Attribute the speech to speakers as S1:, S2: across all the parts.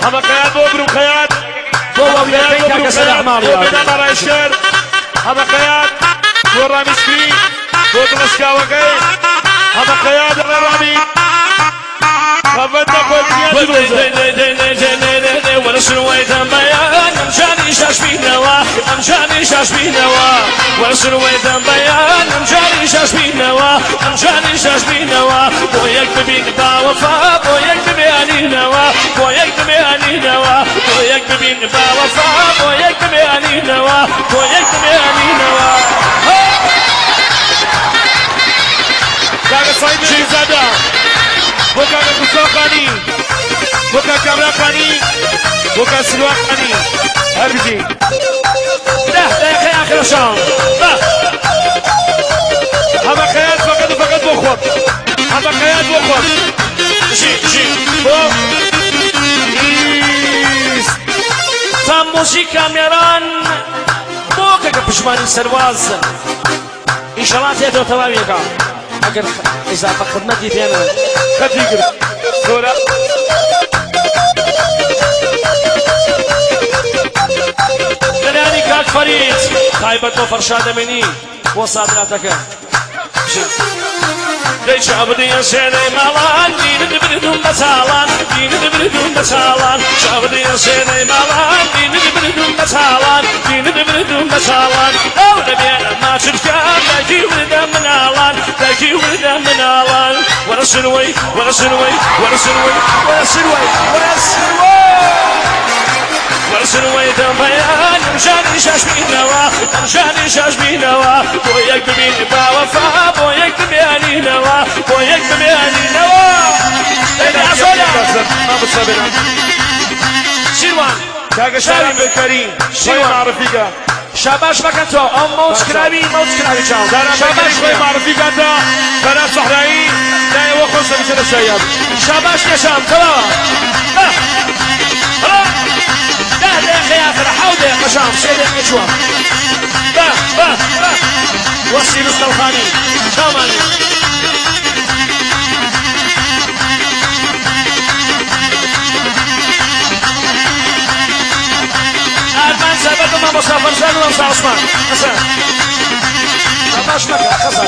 S1: هما خيال بوبرو خيال
S2: بوبرو خيال كسلاح مالي
S1: بوبرو رايشر هما خيال ورامي سكري بوبرو شكاوكي هما خيال الرامي خفتنا ولا سرويت بيان امشاني شاش بينوا امشاني شاش بينوا ولا سرويت بيان امشاني شاش بينوا امشاني شاش بينوا بويك ببين باوفا بويك ببياني نوا بويك ببياني نوا بويك ببين باوفا بويك ببياني نوا بويك ببياني نوا كاغا صايب زادا بوكا كوساخاني بوكا كامرا خاني بوكا سلوان خاني هربجي لا يا اخي اخر شام هذا خيال فقط وفقط بوخوب هذا خيال بوخوب جي بو تام موسيقى ميران بوكا كبشمان سرواز ان شاء الله تيتو تماميكا اگر اضافه خدمتي فينا خديقر دورة دنياني كاك فريد خايبت وفرشاد مني وصادراتك ليش عبدي يا سيدي مالان دين تبردون بسالان دين تبردون بسالان شعبدي يا سيدي مالان دين تبردون بسالان دين تبردون بسالان او نبينا ما تركان تجي ولدا من الان تجي ولدا من الان ولا سنوي ولا سنوي ولا سنوي ولا سنوي ولا سنوي ورسلوي بيان مشاني شاش بينوا مشاني شاش بينوا بويك بمين باوفا بويك بمياني نوا بويك بمياني نوا يا صولا ما بتصبر شيروان كاغا شاري بالكريم شيروان معرفيكا شاباش مكانتو ام موت كرامي جاو شاباش خوي معرفيكا تا بنات صحراوي لا يوخص مثل الشياب شاباش يا شام تمام يا اخي حوده يا قشام سيدي مشوار وصي مستلخاني شاماني المان سابقا ما مصافر زاد ومسا عثمان حسن باش مكة خزانة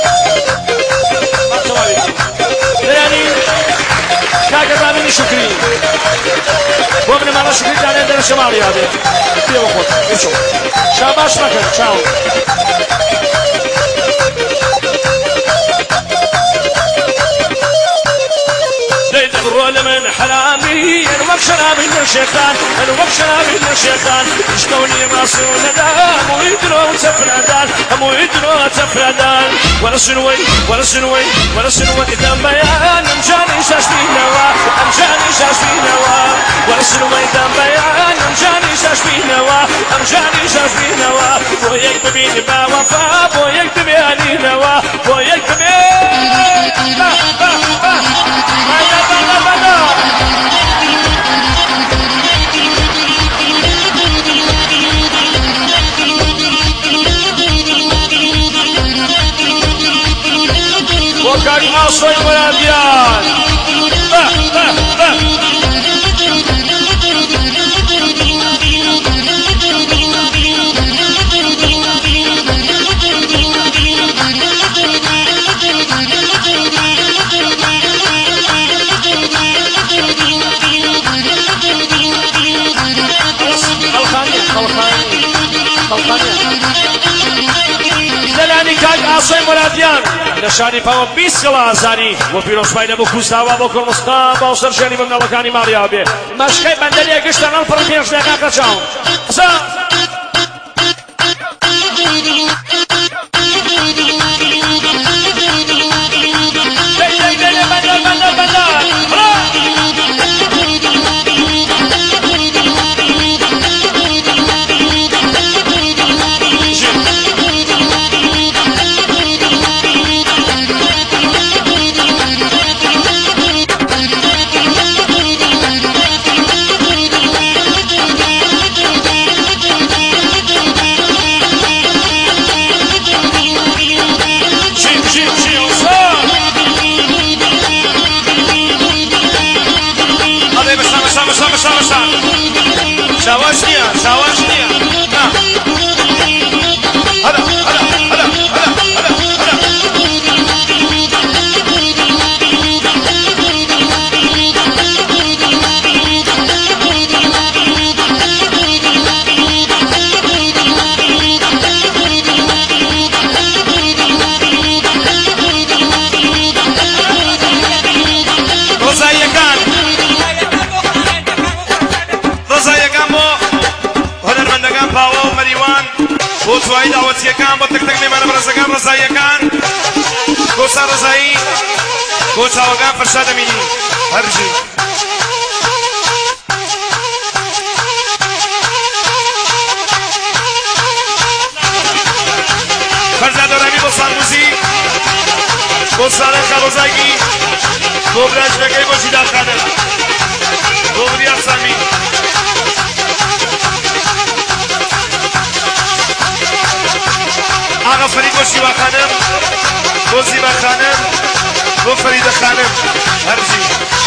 S1: يعني كاكا دامين شكري وابن مالا شكري دانين دان شمالي هذا في وقت يمشو شاباش مكة شاو الرول من حرامي الوقت شرابي من الشيطان الوقت شرابي من الشيطان اشتوني راسو ندام ويدرو تفردان مو يدرو تفردان ولا سنوي ولا سنوي ولا سنوي دم بيان مجاني شاش في نوا مجاني شاش في نوا ولا سنوي دم بيان مجاني شاش في نوا مجاني شاش في نوا بويك ببيني باوفا بويك ببياني نوا بويك ببيني وكان عاصي ولاديان دلانی کاک عاصی مرادیان نشانی پاو 20 زانی و پیروزبای نبو کوزداوا با کل مستا با سرجانی بمنالکانی مالیابه مشکل بندری گشتن آن پرمیش دقیقه چاو شواش نیا شواش نیا نه هلا هلا هلا هلا هلا بۆ توایی داوەتیەکان بۆ تەک تەک نێمانە بەڕێزەکان ڕزاییەکان کۆسا ڕزایی بۆ چاوەکان فەرشا دەمینی هەرژی فەرزا دەڕامی بۆ سانموزی بۆ ساڵێکا ڕۆزاگی بۆ براژنەکەی بۆ ژیداخانە بۆ وریا سامی آقا فرید بۆ شیوا خانم بۆ زیبا خانم بۆ فەریدە خانم هەرژی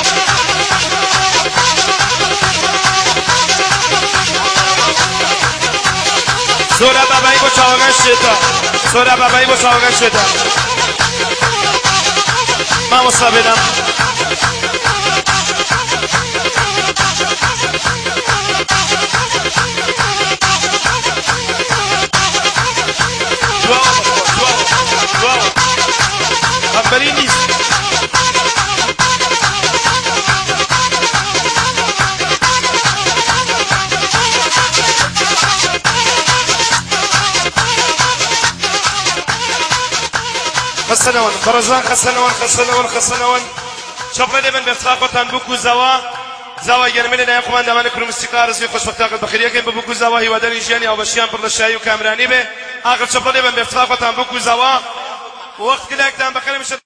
S1: سۆرا بابایی بۆ چاوەکان شێتە سۆرا بابایی بۆ چاوەکان شێتە مامۆستا بێنام خبری نیست خسنون برزان خسنون شوفنا دائما بإطلاقة بوكو زوا يرمي لنا يقوم عندما نكون مستقر رزق خوش وقتاك بخيرية كم بوكو زوا هي وداني جاني أو بشيان برد الشاي وكامراني به آخر شوفنا دائما بإطلاقة بوكو زوا وقت كده كتام بخير مش